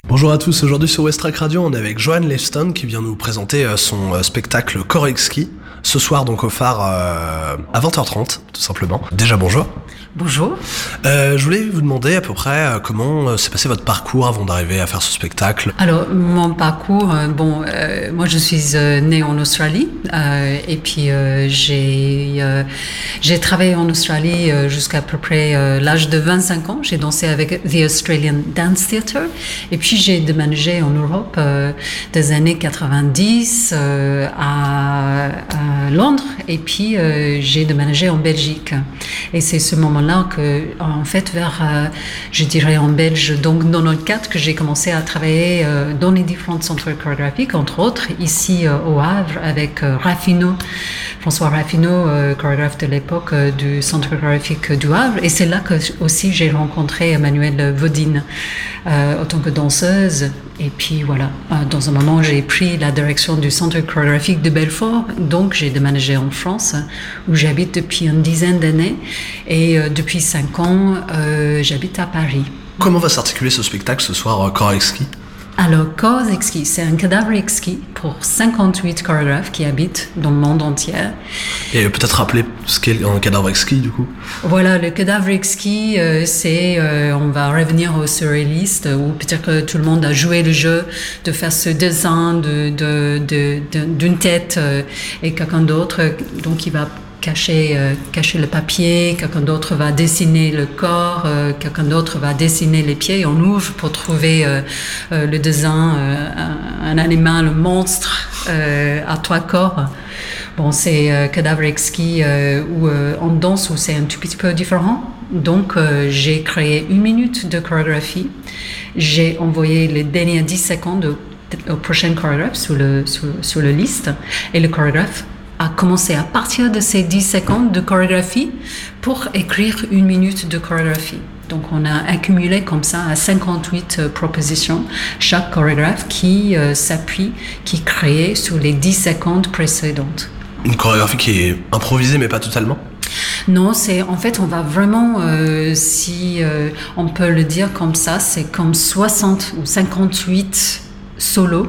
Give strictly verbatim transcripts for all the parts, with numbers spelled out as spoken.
Bonjour à tous, aujourd'hui sur Westrack Radio, on est avec Johan Lefton qui vient nous présenter son spectacle Corexki, ce soir donc au phare euh, à vingt heures trente tout simplement. Déjà bonjour. Bonjour. Euh, je voulais vous demander à peu près euh, comment euh, s'est passé votre parcours avant d'arriver à faire ce spectacle. Alors mon parcours, euh, bon, euh, moi je suis euh, née en Australie euh, et puis euh, j'ai euh, j'ai travaillé en Australie euh, jusqu'à peu près euh, l'âge de vingt-cinq ans. J'ai dansé avec The Australian Dance Theatre et puis j'ai déménagé en Europe euh, des années quatre-vingt-dix euh, à, à Londres et puis euh, j'ai déménagé en Belgique. Et c'est ce moment là que, en fait, vers, euh, je dirais en belge, donc quatre-vingt-quatorze, que j'ai commencé à travailler euh, dans les différents centres chorégraphiques, entre autres, ici euh, au Havre, avec euh, Raffino, François Raffino, euh, chorégraphe de l'époque euh, du centre chorégraphique du Havre. Et c'est là que aussi j'ai rencontré Emmanuelle Vodine euh, en tant que danseuse. Et puis voilà, euh, dans un moment, j'ai pris la direction du centre chorégraphique de Belfort. Donc j'ai déménagé en France, où j'habite depuis une dizaine d'années. Et euh, depuis cinq ans, euh, j'habite à Paris. Comment va s'articuler ce spectacle ce soir, euh, Corexki ? Alors, Corps Exquis, c'est un cadavre exquis pour cinquante-huit chorégraphes qui habitent dans le monde entier. Et peut-être rappeler ce qu'est un cadavre exquis, du coup. Voilà, le cadavre exquis, euh, c'est, euh, on va revenir au surréaliste, où peut-être que tout le monde a joué le jeu de faire ce dessin de, de, de, de, d'une tête euh, et quelqu'un d'autre, donc il va cacher, euh, cacher le papier, quelqu'un d'autre va dessiner le corps, euh, quelqu'un d'autre va dessiner les pieds, et on ouvre pour trouver euh, euh, le dessin, euh, un, un animal, un monstre euh, à trois corps. Bon, c'est euh, cadavre exquis euh, où euh, on danse, où c'est un tout petit peu différent. Donc, euh, j'ai créé une minute de chorégraphie. J'ai envoyé les dernières dix secondes au, au prochain chorégraphe sur le, sur, sur le liste, et le chorégraphe a commencé à partir de ces dix secondes de chorégraphie pour écrire une minute de chorégraphie. Donc on a accumulé comme ça à cinquante-huit euh, propositions, chaque chorégraphe qui euh, s'appuie, qui crée sur les dix secondes précédentes. Une chorégraphie qui est improvisée mais pas totalement ? Non, c'est en fait on va vraiment, euh, si euh, on peut le dire comme ça, c'est comme soixante ou cinquante-huit solos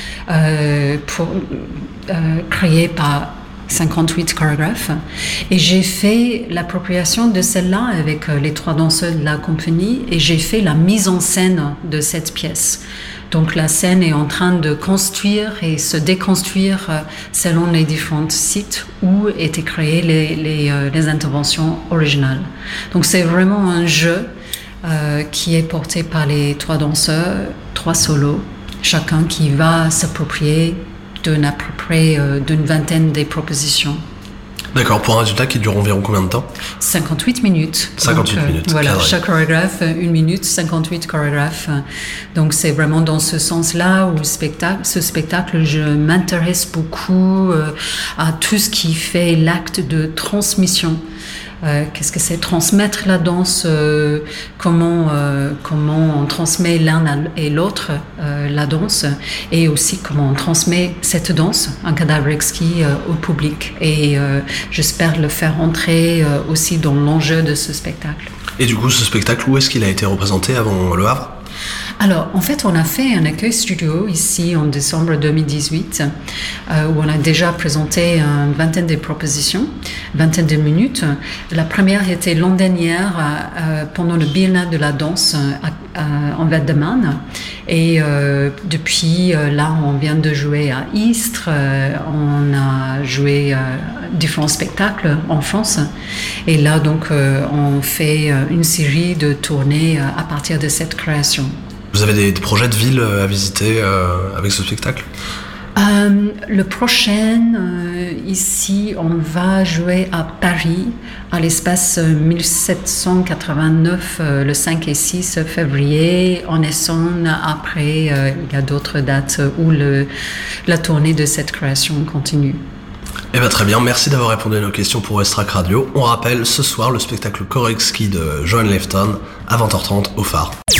euh, pour, euh, créés par cinquante-huit chorégraphes, et j'ai fait l'appropriation de celle-là avec les trois danseurs de la compagnie, et j'ai fait la mise en scène de cette pièce. Donc la scène est en train de construire et se déconstruire selon les différents sites où étaient créées les, les, les interventions originales. Donc c'est vraiment un jeu euh, qui est porté par les trois danseurs, trois solos, chacun qui va s'approprier d'une à peu près euh, d'une vingtaine des propositions. D'accord, pour un résultat qui dure environ combien de temps ? cinquante-huit minutes. cinquante-huit Donc, minutes. Euh, voilà, cadré. chaque chorégraphe, une minute, cinquante-huit chorégraphes. Donc c'est vraiment dans ce sens-là où le spectacle, ce spectacle, je m'intéresse beaucoup euh, à tout ce qui fait l'acte de transmission. Euh, qu'est-ce que c'est transmettre la danse, euh, comment, euh, comment on transmet l'un et l'autre euh, la danse, et aussi comment on transmet cette danse, un cadavre exquis, euh, au public. Et euh, j'espère le faire entrer euh, aussi dans l'enjeu de ce spectacle. Et du coup, ce spectacle, où est-ce qu'il a été représenté avant Le Havre ? Alors, en fait, on a fait un accueil studio ici en décembre deux mille dix-huit, euh, où on a déjà présenté une vingtaine de propositions, vingtaine de minutes. La première était l'an dernier, euh, pendant le Biennale de la danse à, à, en Val-de-Marne. Et euh, depuis, euh, là, on vient de jouer à Istres, euh, on a joué euh, différents spectacles en France. Et là, donc, euh, on fait une série de tournées euh, à partir de cette création. Vous avez des, des projets de ville à visiter euh, avec ce spectacle ? Euh, le prochain, euh, ici, on va jouer à Paris, à l'espace mille sept cent quatre-vingt-neuf, euh, le cinq et six février. En Essonne, après, euh, il y a d'autres dates où le, la tournée de cette création continue. Eh bien très bien, merci d'avoir répondu à nos questions pour Westrack Radio. On rappelle ce soir le spectacle Corexki de Johan Lefton à vingt heures trente au phare.